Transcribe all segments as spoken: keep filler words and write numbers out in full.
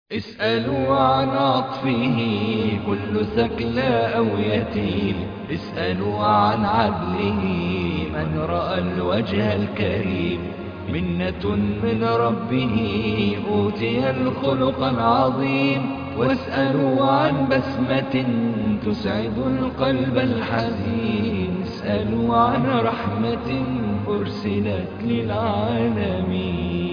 اسألوا عن عطفه كل ثكلى أو يتيم. اسألوا عن عدله من رأى الوجه الكريم. منة من ربه أوتي الخلق العظيم. واسألوا عن بسمة تسعد القلب الحزين. اسألوا عن رحمة أرسلت للعالمين.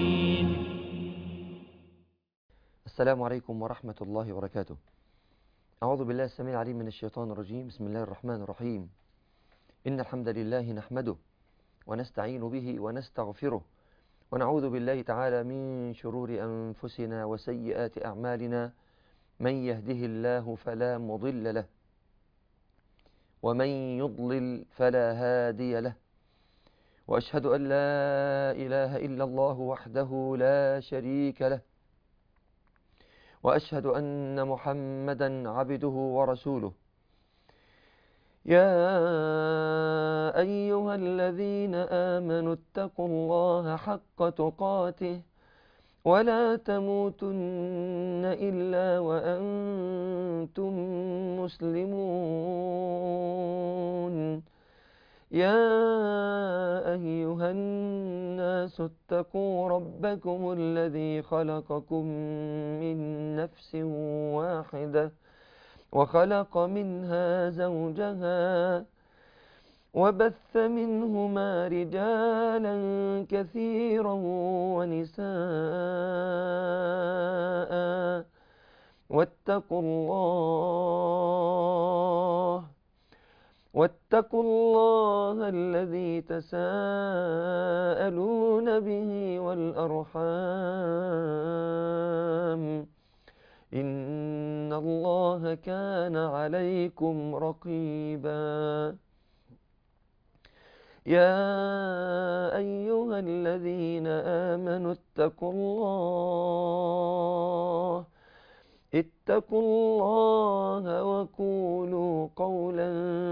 السلام عليكم ورحمة الله وبركاته. أعوذ بالله السميع العليم من الشيطان الرجيم. بسم الله الرحمن الرحيم. إن الحمد لله نحمده ونستعين به ونستغفره ونعوذ بالله تعالى من شرور أنفسنا وسيئات أعمالنا. من يهده الله فلا مضل له ومن يضلل فلا هادي له. وأشهد أن لا إله إلا الله وحده لا شريك له. وأشهد أن محمدا عبده ورسوله. يا أيها الذين آمنوا اتقوا الله حق تقاته ولا تموتن إلا وأنتم مسلمون. يا أيها الناس اتقوا ربكم الذي خلقكم من نفس واحدة وخلق منها زوجها وبث منهما رجالا كثيرا ونساء. واتقوا الله واتقوا الله الذي تساءلون به والأرحام إن الله كان عليكم رقيبا. يا أيها الذين آمنوا اتقوا الله اتقوا الله وقولوا قولا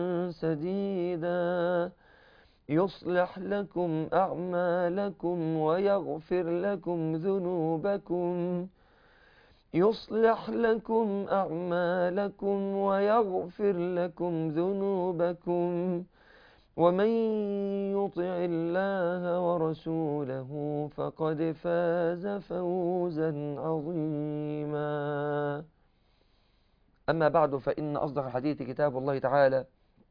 سديدا يصلح لكم أعمالكم ويغفر لكم ذنوبكم يصلح لكم أعمالكم ويغفر لكم ذنوبكم ومن يطع الله ورسوله فقد فاز فوزا عظيما. أما بعد، فإن أصدق الحديث كتاب الله تعالى،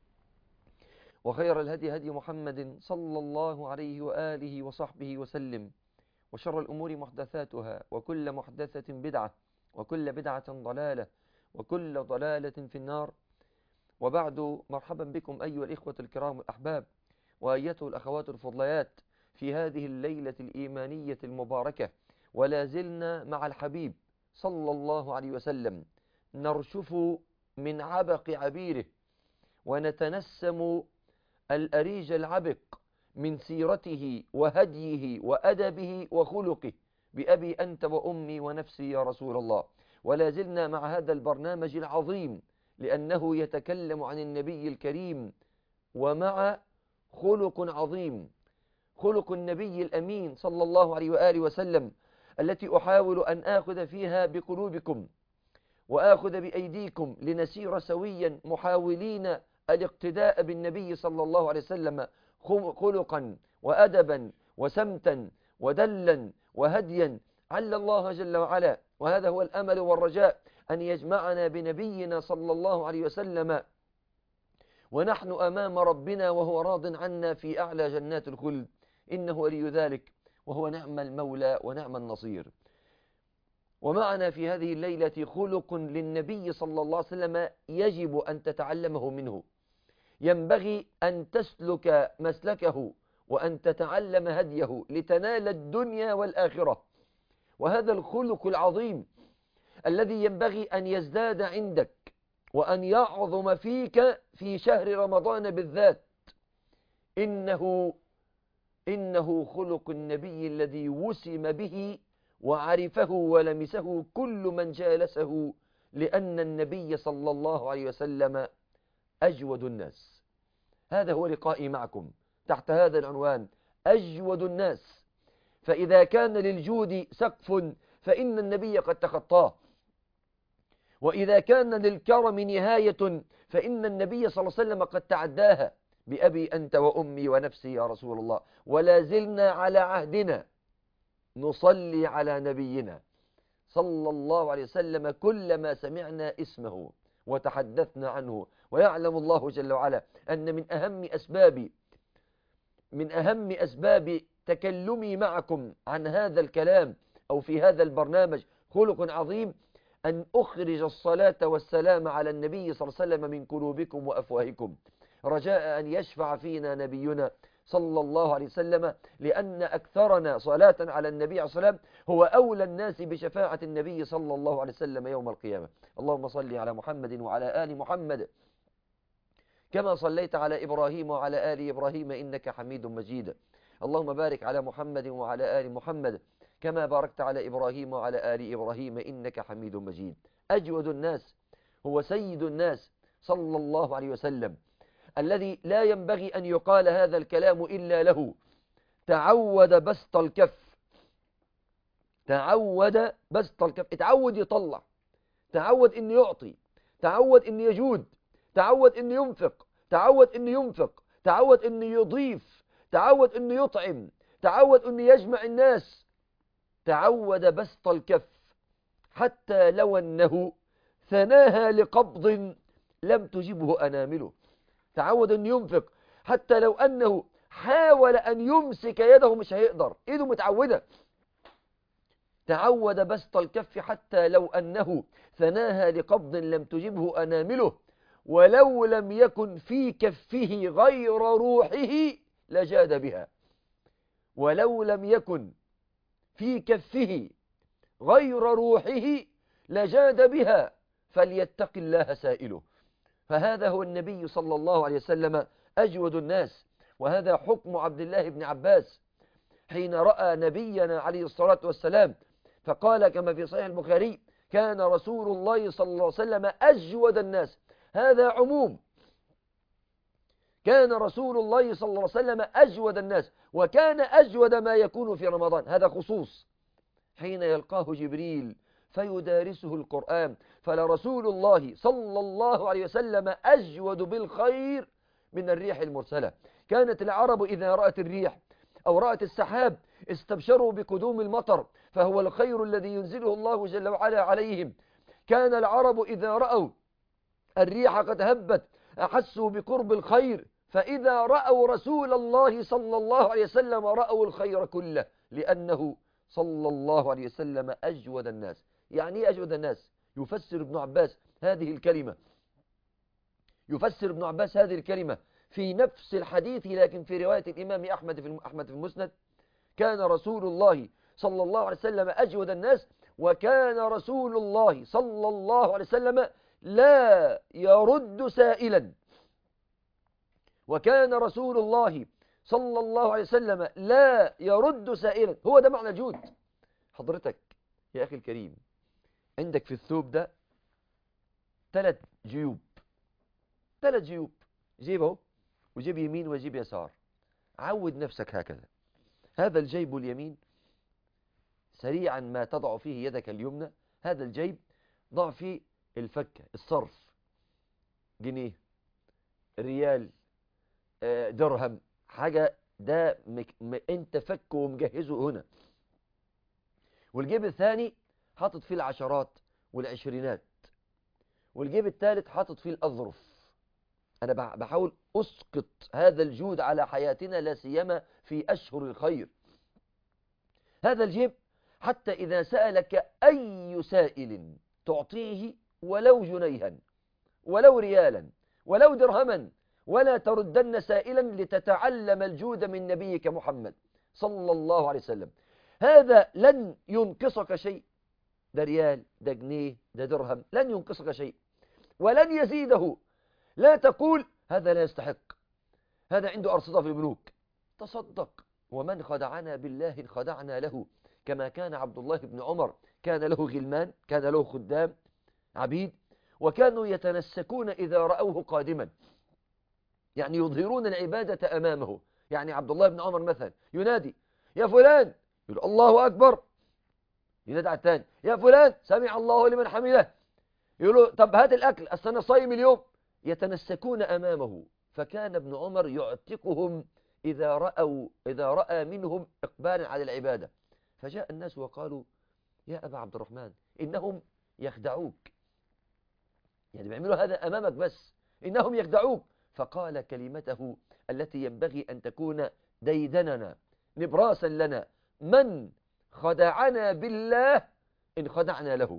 وخير الهدي هدي محمد صلى الله عليه وآله وصحبه وسلم، وشر الأمور محدثاتها، وكل محدثة بدعة، وكل بدعة ضلالة، وكل ضلالة في النار. وبعد، مرحبا بكم أيها الإخوة الكرام الأحباب، وأيتها الأخوات الفضليات، في هذه الليلة الإيمانية المباركة، ولا زلنا مع الحبيب صلى الله عليه وسلم نرشف من عبق عبيره ونتنسم الأريج العبق من سيرته وهديه وأدبه وخلقه. بأبي أنت وأمي ونفسي يا رسول الله. ولا زلنا مع هذا البرنامج العظيم، لأنه يتكلم عن النبي الكريم ومع خلق عظيم، خلق النبي الأمين صلى الله عليه وآله وسلم، التي أحاول أن آخذ فيها بقلوبكم وآخذ بأيديكم لنسير سويا محاولين الاقتداء بالنبي صلى الله عليه وسلم خلقا وأدبا وسمتا ودلا وهديا. عل الله جل وعلا، وهذا هو الأمل والرجاء، أن يجمعنا بنبينا صلى الله عليه وسلم ونحن أمام ربنا وهو راض عنا في أعلى جنات الخلد. إنه ولي ذلك وهو نعم المولى ونعم النصير. ومعنا في هذه الليلة خلق للنبي صلى الله عليه وسلم يجب أن تتعلمه منه، ينبغي أن تسلك مسلكه وأن تتعلم هديه لتنال الدنيا والآخرة. وهذا الخلق العظيم الذي ينبغي أن يزداد عندك وأن يعظم فيك في شهر رمضان بالذات، إنه إنه خلق النبي الذي وسم به وعرفه ولمسه كل من جالسه، لأن النبي صلى الله عليه وسلم أجود الناس. هذا هو لقائي معكم تحت هذا العنوان، أجود الناس. فإذا كان للجود سقف فإن النبي قد تخطاه. وإذا كان للكرم نهاية فإن النبي صلى الله عليه وسلم قد تعداها: بأبي أنت وأمي ونفسي يا رسول الله، ولا زلنا على عهدنا نصلي على نبينا صلى الله عليه وسلم كلما سمعنا اسمه وتحدثنا عنه. ويعلم الله جل وعلا أن من أهم أسباب من أهم أسباب تكلمي معكم عن هذا الكلام أو في هذا البرنامج خلق عظيم أن أخرج الصلاة والسلام على النبي صلى الله عليه وسلم من قلوبكم وأفواهكم، رجاء أن يشفع فينا نبينا صلى الله عليه وسلم، لأن أكثرنا صلاة على النبي عليه الصلاة والسلام هو أولى الناس بشفاعة النبي صلى الله عليه وسلم يوم القيامة. اللهم صل على محمد وعلى آل محمد كما صليت على إبراهيم وعلى آل إبراهيم إنك حميد مجيد. اللهم بارك على محمد وعلى آل محمد كما باركت على إبراهيم وعلى آل إبراهيم إنك حميد مجيد. أجود الناس هو سيد الناس صلى الله عليه وسلم، الذي لا ينبغي أن يقال هذا الكلام إلا له. تعود بسط الكف، تعود بسط الكف، اتعود يطلع، تعود إنه يعطي، تعود إنه يجود، تعود إنه ينفق، تعود إنه ينفق، تعود إنه يضيف، تعود إنه يطعم، تعود إنه يجمع الناس. تعود بسط الكف حتى لو أنه ثناها لقبض لم تجبه أنامله. تعود أن ينفق حتى لو أنه حاول أن يمسك يده مش هيقدر، إيده متعودة. تعود بسط الكف حتى لو أنه ثناها لقبض لم تجبه أنامله، ولو لم يكن في كفه غير روحه لجاد بها. ولو لم يكن في كفه غير روحه لجاد بها، فليتق الله سائله. فهذا هو النبي صلى الله عليه وسلم أجود الناس. وهذا حكم عبد الله بن عباس حين رأى نبينا عليه الصلاة والسلام فقال كما في صحيح البخاري: كان رسول الله صلى الله عليه وسلم أجود الناس. هذا عموم، كان رسول الله صلى الله عليه وسلم أجود الناس، وكان أجود ما يكون في رمضان. هذا خصوص حين يلقاه جبريل فيدارسه القرآن. فلرسول الله صلى الله عليه وسلم أجود بالخير من الريح المرسلة. كانت العرب إذا رأت الريح أو رأت السحاب استبشروا بقدوم المطر، فهو الخير الذي ينزله الله جل وعلا عليهم. كان العرب إذا رأوا الريح قد هبت أحسوا بقرب الخير، فإذا رأوا رسول الله صلى الله عليه وسلم رأوا الخير كله، لأنه صلى الله عليه وسلم أجود الناس. يعني إيه أجود الناس؟ يفسر ابن عباس هذه الكلمة يفسر ابن عباس هذه الكلمة في نفس الحديث، لكن في رواية الإمام أحمد في أحمد في المسند: كان رسول الله صلى الله عليه وسلم أجود الناس، وكان رسول الله صلى الله عليه وسلم لا يرد سائلا. وكان رسول الله صلى الله عليه وسلم لا يرد سائلا. هو ده معنى الجود. حضرتك يا أخي الكريم عندك في الثوب ده ثلاث جيوب، ثلاث جيوب، جيب اهو وجيب يمين وجيب يسار. عود نفسك هكذا. هذا الجيب اليمين سريعا ما تضع فيه يدك اليمنى، هذا الجيب ضع فيه الفكة، الصرف، جنيه، ريال، درهم، حاجة ده مك... م... انت فك ومجهزه هنا. والجيب الثاني حاطط فيه العشرات والعشرينات. والجيب الثالث حاطط فيه الأظرف. أنا بحاول أسقط هذا الجود على حياتنا، لا سيما في أشهر الخير. هذا الجيب حتى إذا سألك أي سائل تعطيه ولو جنيها ولو ريالا ولو درهما، ولا تردن سائلا لتتعلم الجود من نبيك محمد صلى الله عليه وسلم. هذا لن ينقصك شيء، ده ريال، ده جنيه، ده درهم، لن ينقصك شيء ولن يزيده. لا تقول هذا لا يستحق، هذا عنده أرصدة في البنوك. تصدق. ومن خدعنا بالله خدعنا له، كما كان عبد الله بن عمر كان له غلمان، كان له خدام عبيد، وكانوا يتنسكون إذا رأوه قادما، يعني يظهرون العبادة أمامه. يعني عبد الله بن عمر مثلا ينادي: يا فلان، يقول الله أكبر، ينادي على الثاني: يا فلان، سمع الله لمن حمده. يقولوا طب هات الأكل، أصل أنا صايم اليوم. يتنسكون أمامه. فكان ابن عمر يعتقهم إذا رأوا إذا رأى منهم إقبالا على العبادة. فجاء الناس وقالوا يا أبا عبد الرحمن إنهم يخدعوك، يعني بيعملوا هذا أمامك بس، إنهم يخدعوك. فقال كلمته التي ينبغي أن تكون ديدننا نبراسا لنا: من خدعنا بالله إن خدعنا له.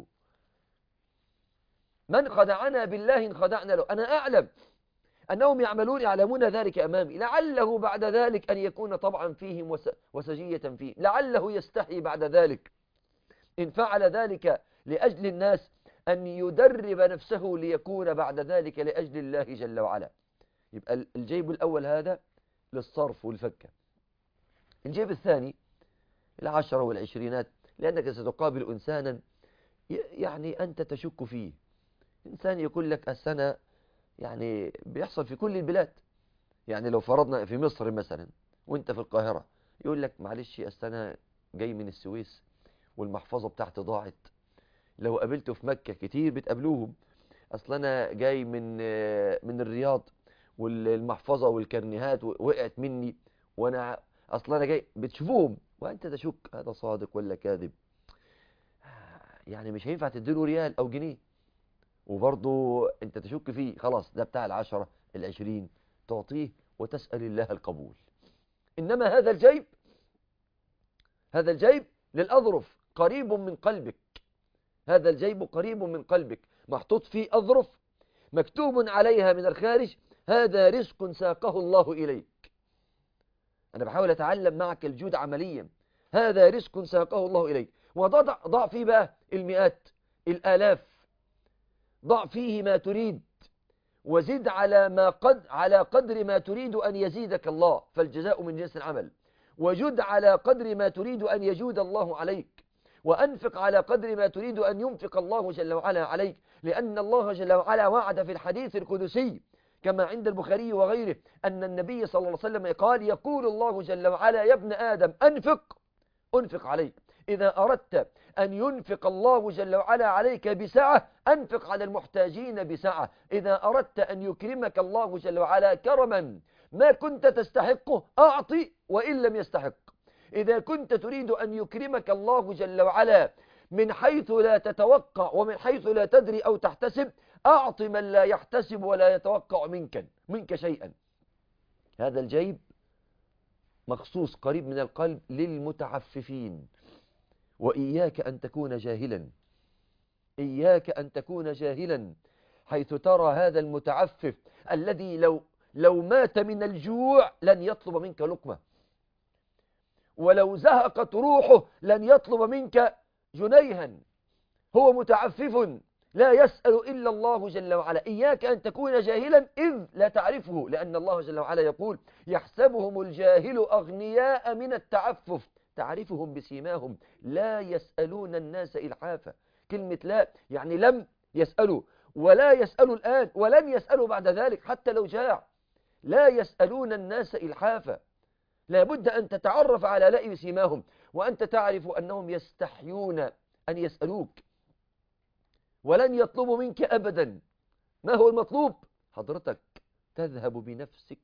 من خدعنا بالله إن خدعنا له. أنا أعلم أنهم يعملون يعلمون ذلك أمامي، لعله بعد ذلك أن يكون طبعا فيهم وسجية فيه، لعله يستحي بعد ذلك إن فعل ذلك لأجل الناس أن يدرب نفسه ليكون بعد ذلك لأجل الله جل وعلا. يبقى الجيب الأول هذا للصرف والفكة. الجيب الثاني العشرة والعشرينات، لأنك ستقابل إنسانا يعني أنت تشك فيه. إنسان يقول لك السنة يعني بيحصل في كل البلاد، يعني لو فرضنا في مصر مثلا وانت في القاهرة، يقول لك معلش السنة جاي من السويس والمحفظة بتاعتي ضاعت. لو قابلته في مكة كتير بتقابلوهم، اصل انا جاي من من الرياض والمحفظة والكرنيهات وقعت مني، وانا اصل انا جاي، بتشوفوهم وانت تشك هذا صادق ولا كاذب. يعني مش هينفع تديله ريال او جنيه، وبرضه انت تشك فيه. خلاص ده بتاع العشرة العشرين، تعطيه وتسأل الله القبول. انما هذا الجيب هذا الجيب للأظرف قريب من قلبك. هذا الجيب قريب من قلبك، محطوط فيه أظرف مكتوب عليها من الخارج: هذا رزق ساقه الله إليك. أنا بحاول أتعلم معك الجود عمليا. هذا رزق ساقه الله إليك. وضع ضع فيه بقى المئات الآلاف، ضع فيه ما تريد، وزد على ما قد على قدر ما تريد أن يزيدك الله، فالجزاء من جنس العمل. وجد على قدر ما تريد أن يجود الله عليك، وأنفق على قدر ما تريد أن ينفق الله جل وعلا عليك، لأن الله جل وعلا وعد في الحديث القدسي كما عند البخاري وغيره أن النبي صلى الله عليه وسلم قال: يقول الله جل وعلا يا ابن آدم أنفق أنفق عليك. إذا أردت أن ينفق الله جل وعلا عليك بسعة، أنفق على المحتاجين بسعة. إذا أردت أن يكرمك الله جل وعلا كرما ما كنت تستحقه، أعطي وإن لم يستحق. إذا كنت تريد أن يكرمك الله جل وعلا من حيث لا تتوقع ومن حيث لا تدري أو تحتسب، أعط من لا يحتسب ولا يتوقع منك منك شيئا. هذا الجيب مخصوص قريب من القلب للمتعففين. وإياك أن تكون جاهلا، إياك أن تكون جاهلا حيث ترى هذا المتعفف الذي لو لو مات من الجوع لن يطلب منك لقمة، ولو زهقت روحه لن يطلب منك جنيها. هو متعفف لا يسأل إلا الله جل وعلا. إياك أن تكون جاهلا إذ لا تعرفه، لأن الله جل وعلا يقول: يحسبهم الجاهل أغنياء من التعفف تعرفهم بسيماهم لا يسألون الناس إلحافا. كلمة لا يعني لم يسألوا ولا يسألوا الآن ولن يسألوا بعد ذلك حتى لو جاع. لا يسألون الناس إلحافا. لابد أن تتعرف على لئي بسيماهم، وأنت تعرف أنهم يستحيون أن يسألوك ولن يطلبوا منك أبدا. ما هو المطلوب؟ حضرتك تذهب بنفسك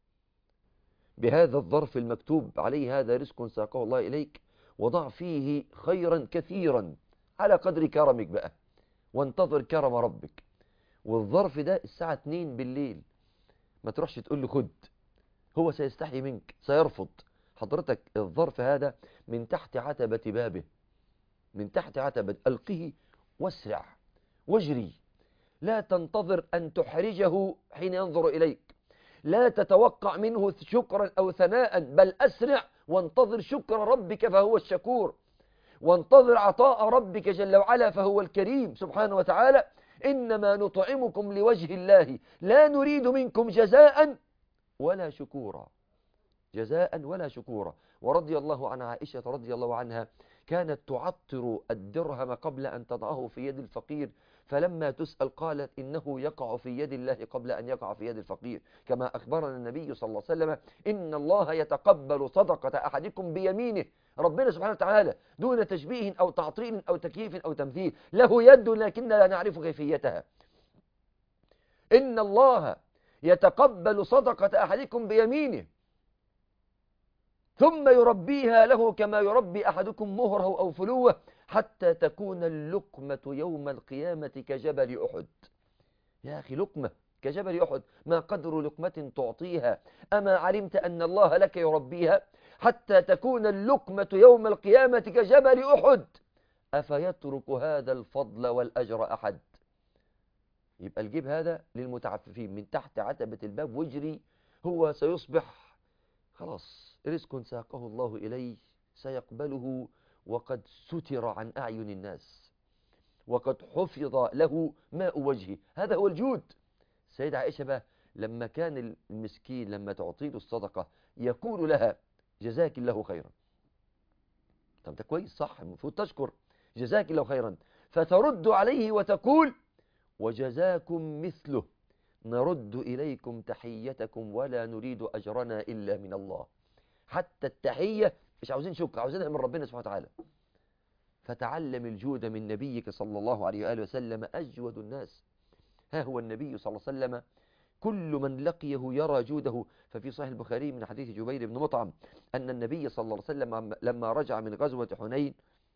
بهذا الظرف المكتوب عليه هذا رزق ساقه الله إليك، وضع فيه خيرا كثيرا على قدر كرمك بقى، وانتظر كرم ربك. والظرف ده الساعة اتنين بالليل، ما تروحش تقول له خد، هو سيستحي منك، سيرفض. حضرتك الظرف هذا من تحت عتبة بابه، من تحت عتبة، ألقه واسرع واجري. لا تنتظر أن تحرجه حين ينظر إليك، لا تتوقع منه شكرا أو ثناء، بل أسرع وانتظر شكر ربك فهو الشكور، وانتظر عطاء ربك جل وعلا فهو الكريم سبحانه وتعالى. إنما نطعمكم لوجه الله لا نريد منكم جزاء ولا شكورا، جزاء ولا شكورا. ورضي الله عن عائشة رضي الله عنها كانت تعطر الدرهم قبل أن تضعه في يد الفقير، فلما تسأل قالت إنه يقع في يد الله قبل أن يقع في يد الفقير، كما أخبرنا النبي صلى الله عليه وسلم إن الله يتقبل صدقة أحدكم بيمينه. ربنا سبحانه وتعالى دون تشبيه أو تعطيل أو تكييف أو تمثيل، له يد لكن لا نعرف كيفيتها. إن الله يتقبل صدقة أحدكم بيمينه ثم يربيها له كما يربي أحدكم مهره أو فلوه، حتى تكون اللقمة يوم القيامة كجبل أحد. يا أخي لقمة كجبل أحد، ما قدر لقمة تعطيها؟ أما علمت أن الله لك يربيها حتى تكون اللقمة يوم القيامة كجبل أحد؟ أفيترك هذا الفضل والأجر أحد؟ يبقى الجيب هذا للمتعففين، من تحت عتبة الباب واجري، هو سيصبح خلاص رزق ساقه الله إليه سيقبله، وقد ستر عن أعين الناس، وقد حفظ له ماء وجهه. هذا هو الجود. سيدة عائشة بقى لما كان المسكين لما تعطيه الصدقة يقول لها جزاك الله خيرا. طب ده كويس صح، المفروض تشكر، جزاك الله خيرا، فترد عليه وتقول وجزاكم مثله، نرد إليكم تحيتكم ولا نريد أجرنا إلا من الله. حتى التحية مش عاوزين شكر، عاوزينها من ربنا سبحانه وتعالى. فتعلم الجود من نبيك صلى الله عليه وآله وسلم، أجود الناس. ها هو النبي صلى الله عليه وسلم كل من لقيه يرى جوده. ففي صحيح البخاري من حديث جبير بن مطعم أن النبي صلى الله عليه وسلم لما رجع من غزوة حنين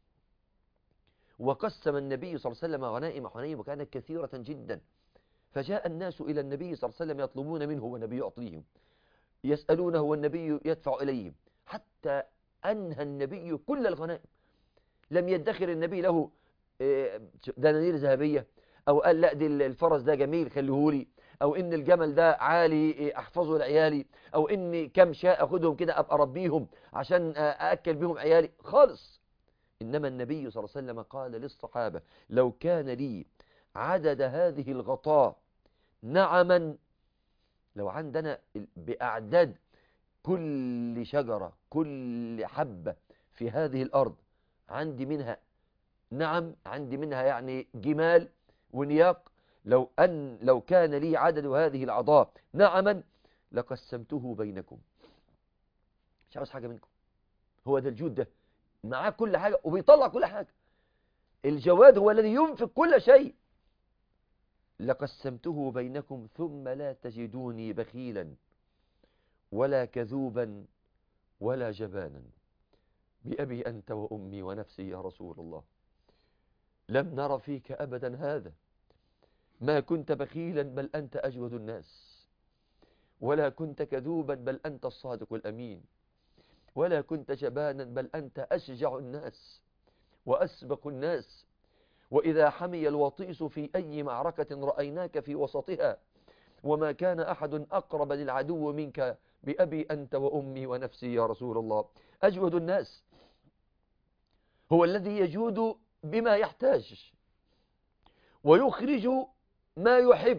وقسم النبي صلى الله عليه وسلم غنائم حنين وكانت كثيرة جدا، فجاء الناس إلى النبي صلى الله عليه وسلم يطلبون منه والنبي يعطيهم، يسألونه والنبي يدفع إليهم، حتى أنهى النبي كل الغنائم. لم يدخر النبي له دنانير ذهبية، أو قال لا دي الفرس ده جميل خليهولي، أو إن الجمل ده عالي أحفظه لعيالي، أو إن كم شاء أخذهم كده أبقى أربيهم عشان أأكل بهم عيالي خالص. إنما النبي صلى الله عليه وسلم قال للصحابة لو كان لي عدد هذه الغطاء نعما، لو عندنا بأعداد كل شجرة كل حبة في هذه الأرض عندي منها نعم، عندي منها يعني جمال ونياق، لو أن لو كان لي عدد هذه العضاء نعما لقسمته بينكم. مش عاوز حاجة منكم. هو ده الجود، ده معاه كل حاجة وبيطلع كل حاجة. الجواد هو الذي ينفق كل شيء. لقسمته بينكم ثم لا تجدوني بخيلا ولا كذوبا ولا جبانا، بأبي أنت وأمي ونفسي يا رسول الله لم نر فيك أبدا هذا، ما كنت بخيلا بل أنت أجود الناس، ولا كنت كذوبا بل أنت الصادق الأمين، ولا كنت جبانا بل أنت أشجع الناس وأسبق الناس، وإذا حمي الوطيس في أي معركة رأيناك في وسطها، وما كان أحد أقرب للعدو منك، بأبي أنت وأمي ونفسي يا رسول الله. أجود الناس هو الذي يجود بما يحتاج ويخرج ما يحب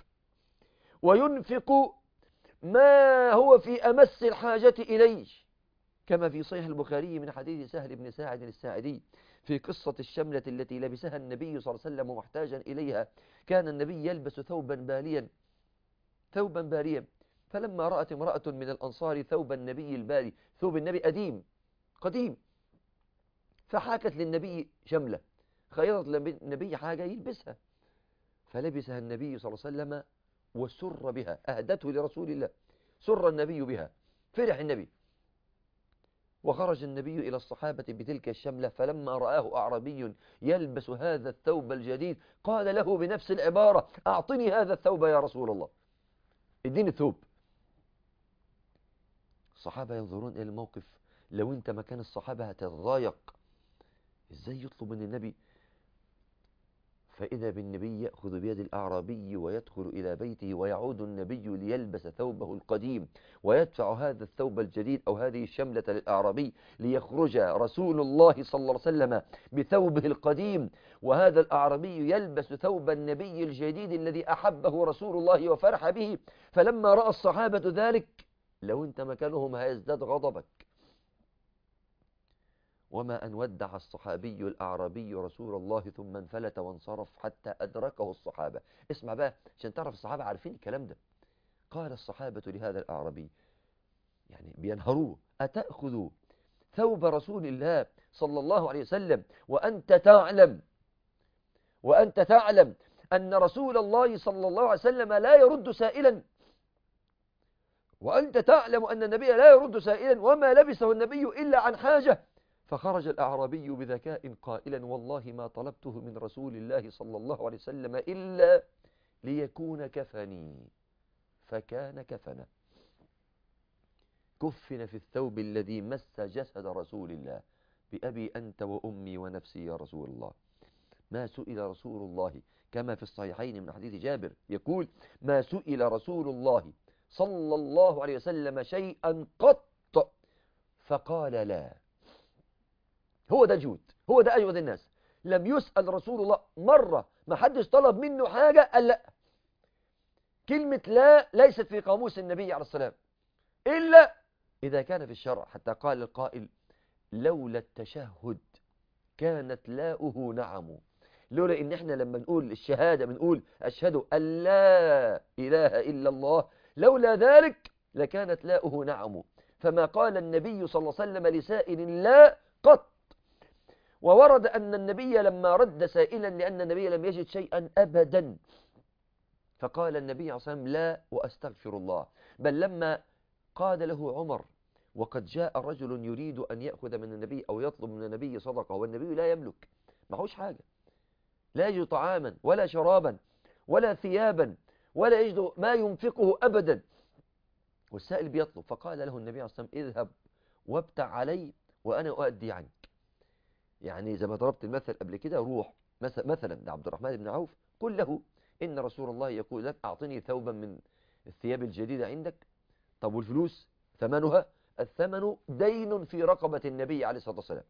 وينفق ما هو في أمس الحاجة إليه، كما في صحيح البخاري من حديث سهل بن ساعد الساعدي في قصة الشملة التي لبسها النبي صلى الله عليه وسلم محتاجا إليها. كان النبي يلبس ثوبا باليا ثوبا باليا فلما رأت امرأة من الأنصار ثوب النبي البالي، ثوب النبي قديم قديم، فحاكت للنبي شملة، خيرت للنبي حاجة يلبسها، فلبسها النبي صلى الله عليه وسلم وسر بها، أهدته لرسول الله، سر النبي بها، فرح النبي. وخرج النبي إلى الصحابة بتلك الشملة، فلما رآه أعرابي يلبس هذا الثوب الجديد قال له بنفس العبارة أعطني هذا الثوب يا رسول الله، اديني الثوب. الصحابة ينظرون إلى الموقف، لو انت مكان الصحابة هتتضايق، ازاي يطلب من النبي؟ فإذا بالنبي يأخذ بيد الأعرابي ويدخل إلى بيته، ويعود النبي ليلبس ثوبه القديم ويدفع هذا الثوب الجديد أو هذه الشملة للأعرابي، ليخرج رسول الله صلى الله عليه وسلم بثوبه القديم، وهذا الأعرابي يلبس ثوب النبي الجديد الذي أحبه رسول الله وفرح به. فلما رأى الصحابة ذلك، لو انت مكانهم هيزداد غضبك وما أن ودع الصحابي الأعرابي رسول الله ثم انفلت وانصرف حتى أدركه الصحابة. اسمع بقى عشان تعرف الصحابة عارفين الكلام ده. قال الصحابة لهذا الأعرابي، يعني بينهروه: أتأخذ ثوب رسول الله صلى الله عليه وسلم وأنت تعلم وأنت تعلم أن رسول الله صلى الله عليه وسلم لا يرد سائلا، وأنت تعلم أن النبي لا يرد سائلا وما لبسه النبي إلا عن حاجة. فخرج الأعرابي بذكاء قائلا: والله ما طلبته من رسول الله صلى الله عليه وسلم إلا ليكون كفني، فكان كفنا. كفن في الثوب الذي مس جسد رسول الله. بأبي أنت وأمي ونفسي يا رسول الله. ما سئل رسول الله كما في الصحيحين من حديث جابر يقول: ما سئل رسول الله صلى الله عليه وسلم شيئا قط فقال لا. هو ده الجود، هو ده أجود الناس. لم يسأل رسول الله مرة ما حدش طلب منه حاجة قال لا. كلمة لا ليست في قاموس النبي عليه السلام إلا إذا كان في الشرع، حتى قال القائل: لولا التشهد كانت لاؤه نعم. لولا إن إحنا لما نقول الشهادة بنقول أشهد أن لا إله إلا الله، لولا ذلك لكانت لاؤه نعم. فما قال النبي صلى الله عليه وسلم لسائل لا قط. وورد أن النبي لما رد سائلا لأن النبي لم يجد شيئا أبدا، فقال النبي عليه الصلاة والسلام: لا وأستغفر الله. بل لما قال له عمر: وقد جاء رجل يريد أن يأخذ من النبي أو يطلب من النبي صدقة والنبي لا يملك، معهوش حاجة، لا يجد طعاما ولا شرابا ولا ثيابا ولا يجد ما ينفقه أبدا، والسائل بيطلب، فقال له النبي عليه الصلاة والسلام: اذهب وابتع علي وأنا أؤدي عنك. يعني زي ما ضربت المثل قبل كده، روح مثلا لعبد الرحمن بن عوف قل له: إن رسول الله يقول لك أعطني ثوبا من الثياب الجديدة عندك. طب والفلوس ثمنها؟ الثمن دين في رقبة النبي عليه الصلاة والسلام.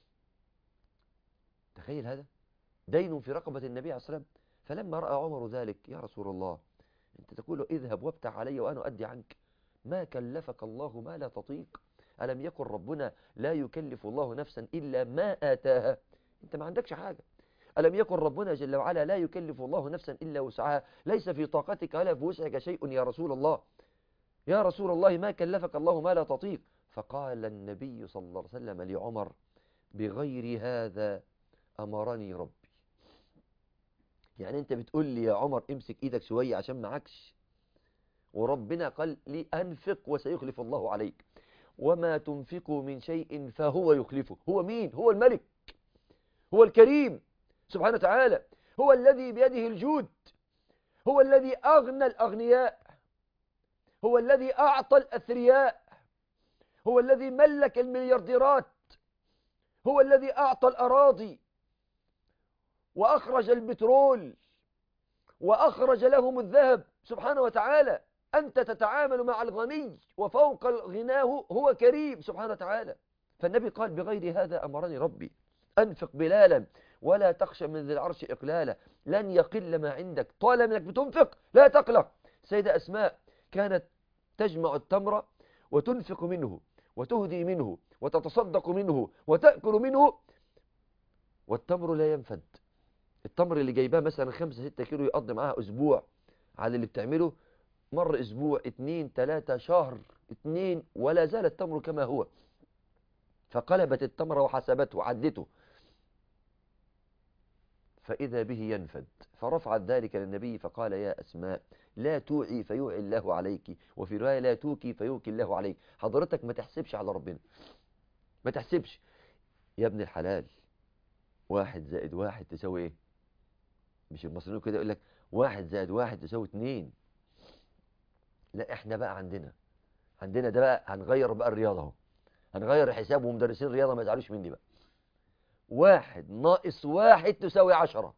تخيل هذا، دين في رقبة النبي عليه الصلاة والسلام. فلما رأى عمر ذلك: يا رسول الله، أنت تقول له اذهب وابتع علي وأنا أؤدي عنك، ما كلفك الله ما لا تطيق؟ ألم يكن ربنا لا يكلف الله نفسا إلا ما آتاها؟ أنت ما عندكش حاجة. ألم يكن ربنا جل وعلا لا يكلف الله نفسا إلا وسعها؟ ليس في طاقتك ولا في وسعك شيء يا رسول الله. يا رسول الله ما كلفك الله ما لا تطيق. فقال النبي صلى الله عليه وسلم لعمر: بغير هذا أمرني ربي. يعني أنت بتقول لي يا عمر امسك إيدك شوية عشان معكش، وربنا قال لي أنفق وسيخلف الله عليك، وما تنفقوا من شيء فهو يخلفه. هو مين؟ هو الملك، هو الكريم سبحانه وتعالى، هو الذي بيده الجود، هو الذي أغنى الأغنياء، هو الذي أعطى الأثرياء، هو الذي ملك المليارديرات، هو الذي أعطى الأراضي وأخرج البترول وأخرج لهم الذهب سبحانه وتعالى. أنت تتعامل مع الغني وفوق غناه هو كريم سبحانه وتعالى. فالنبي قال: بغير هذا أمرني ربي. أنفق بلالا ولا تخشى من ذي العرش إقلالا، لن يقل ما عندك طالما أنك بتنفق، لا تقلق. سيدة أسماء كانت تجمع التمر وتنفق منه وتهدي منه وتتصدق منه وتأكل منه، والتمر لا ينفد. التمر اللي جايباه مثلا خمسة ستة كيلو يقضي معاها أسبوع على اللي بتعمله، مر أسبوع اتنين تلاتة شهر اتنين ولا زال التمر كما هو. فقلبت التمر وحسبته وعدته فإذا به ينفد. فرفعت ذلك للنبي فقال: يا أسماء، لا توعي فيوعي الله عليك، وفي رواية لا توكي فيوكي الله عليك. حضرتك ما تحسبش على ربنا، ما تحسبش. يا ابن الحلال، واحد زائد واحد تساوي ايه؟ مش المصريين كده يقول لك واحد زائد واحد تساوي اتنين؟ لا، احنا بقى عندنا عندنا ده بقى هنغير بقى الرياضة اهو، هنغير الحساب، ومدرسين الرياضة ما يزعلوش مني بقى. واحد ناقص واحد تساوي عشرة.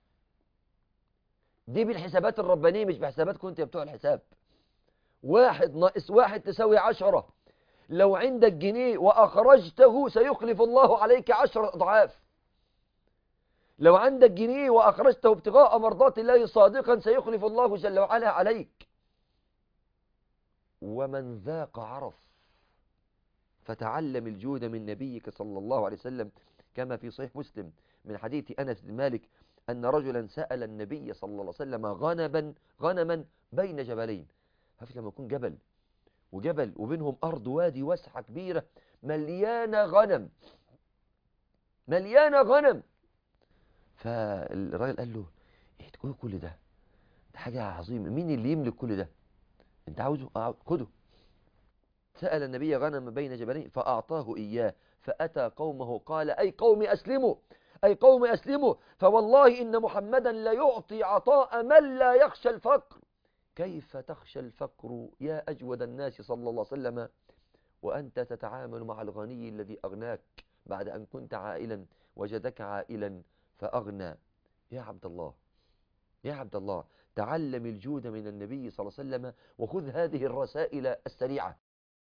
دي بالحسابات الربانية مش بحساباتكم انت بتوع الحساب. واحد ناقص واحد تساوي عشرة. لو عندك جنيه وأخرجته سيخلف الله عليك عشر أضعاف. لو عندك جنيه وأخرجته ابتغاء مرضات الله صادقا سيخلف الله جل وعلا عليك. ومن ذاق عرف. فتعلم الجود من نبيك صلى الله عليه وسلم، كما في صحيح مسلم من حديث أنس بن مالك أن رجلا سأل النبي صلى الله عليه وسلم غنما غنما بين جبلين. عارف لما يكون جبل وجبل وبينهم أرض وادي واسعة كبيرة مليانة غنم مليانة غنم فالراجل قال له ايه تقول كل ده؟ ده حاجة عظيمة، مين اللي يملك كل ده؟ انت عاوزه؟ آه، خده. سأل النبي غنم بين جبلين فأعطاه إياه، فأتى قومه قال أي قوم أسلموا أي قوم أسلموا فوالله إن محمدا لا يعطي عطاء من لا يخشى الفقر. كيف تخشى الفقر يا أجود الناس صلى الله عليه وسلم وأنت تتعامل مع الغني الذي أغناك بعد أن كنت عائلا وجدك عائلا فأغنى؟ يا عبد الله يا عبد الله تعلم الجود من النبي صلى الله عليه وسلم وخذ هذه الرسائل السريعة،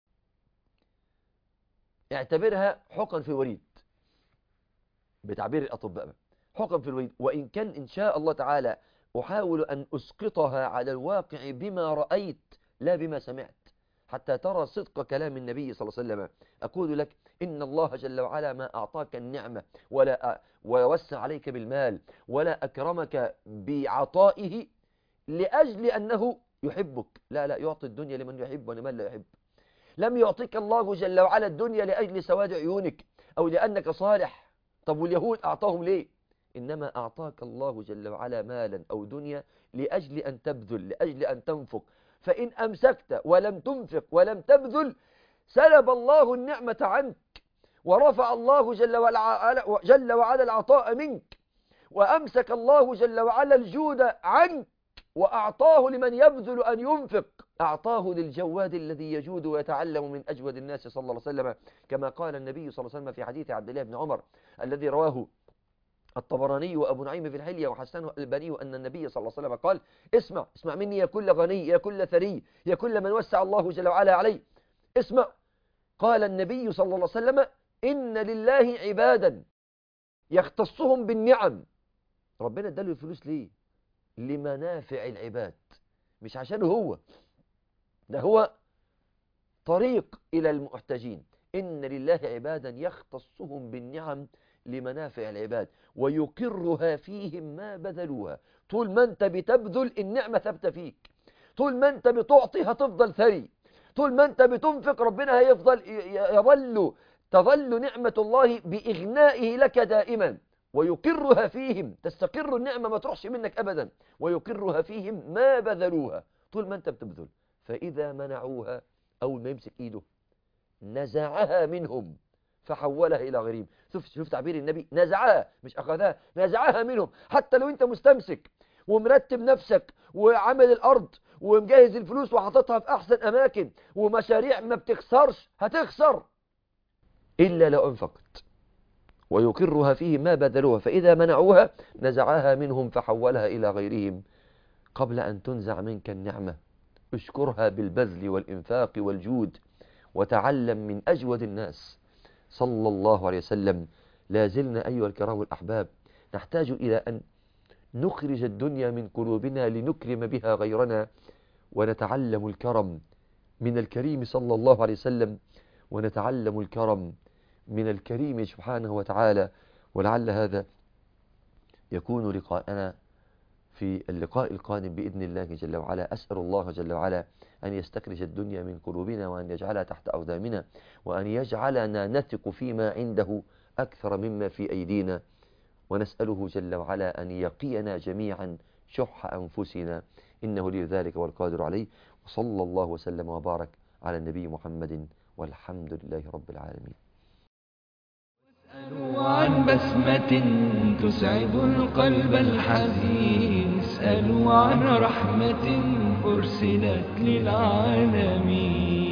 اعتبرها حقن في وريد بتعبير الأطباء، حقن في الوريد، وإن كان إن شاء الله تعالى أحاول أن أسقطها على الواقع بما رأيت لا بما سمعت حتى ترى صدق كلام النبي صلى الله عليه وسلم. أقول لك إن الله جل وعلا ما أعطاك النعمة ولا ووسع عليك بالمال ولا أكرمك بعطائه لأجل أنه يحبك، لا لا، يعطي الدنيا لمن يحب ولمن لا يحب. لم يعطيك الله جل وعلا الدنيا لأجل سواد عيونك أو لأنك صالح. طب واليهود أعطاهم ليه؟ إنما أعطاك الله جل وعلا مالا أو دنيا لأجل أن تبذل، لأجل أن تنفق. فإن أمسكت ولم تنفق ولم تبذل سلب الله النعمة عنك ورفع الله جل وعلا, جل وعلا العطاء منك، وأمسك الله جل وعلا الجود عنك وأعطاه لمن يبذل أن ينفق. أعطاه للجواد الذي يجود ويتعلم من أجود الناس صلى الله عليه وسلم، كما قال النبي صلى الله عليه وسلم في حديث عبد الله بن عمر الذي رواه الطبراني وأبو نعيم في الحلية وحسنه الألباني أن النبي صلى الله عليه وسلم قال اسمع اسمع مني يا كل غني يا كل ثري يا كل من وسع الله جل وعلا عليه، اسمع. قال النبي صلى الله عليه وسلم إن لله عبادا يختصهم بالنعم. ربنا اداله الفلوس ليه؟ لمنافع العباد، مش عشانه هو، ده هو طريق إلى المحتاجين. إن لله عبادا يختصهم بالنعم لمنافع العباد ويقرها فيهم ما بذلوها. طول ما أنت بتبذل النعمة ثابتة فيك، طول ما أنت بتعطي هتفضل ثري، طول ما أنت بتنفق ربنا هيفضل يظل تظل نعمة الله بإغنائه لك دائما ويقرها فيهم، تستقر النعمة ما تروحش منك أبدا، ويقرها فيهم ما بذلوها طول ما أنت بتبذل. فإذا منعوها أول ما يمسك إيده نزعها منهم فحولها إلى غريم. شوف شوف تعبير النبي، نزعها مش أخذها، نزعها منهم. حتى لو أنت مستمسك ومرتب نفسك وعمل الأرض ومجهز الفلوس وحطتها في أحسن أماكن ومشاريع ما بتخسرش، هتخسر إلا لو أنفقت. ويقرها فيه ما بذلوها فإذا منعوها نزعها منهم فحولها إلى غيرهم. قبل أن تنزع منك النعمة اشكرها بالبذل والإنفاق والجود وتعلم من أجود الناس صلى الله عليه وسلم. لا زلنا أيها الكرام الأحباب نحتاج إلى أن نخرج الدنيا من قلوبنا لنكرم بها غيرنا، ونتعلم الكرم من الكريم صلى الله عليه وسلم، ونتعلم الكرم من الكريم سبحانه وتعالى. ولعل هذا يكون لقاءنا في اللقاء القادم بإذن الله جل وعلا. أسأل الله جل وعلا أن يستخرج الدنيا من قلوبنا وأن يجعلها تحت أقدامنا وأن يجعلنا نثق فيما عنده أكثر مما في أيدينا، ونسأله جل وعلا أن يقينا جميعا شح أنفسنا إنه لي ذلك والقادر عليه. وصلى الله وسلم وبارك على النبي محمد والحمد لله رب العالمين. اسألوا عن بسمة تسعد القلب الحزين، اسألوا عن رحمة أرسلت للعالمين.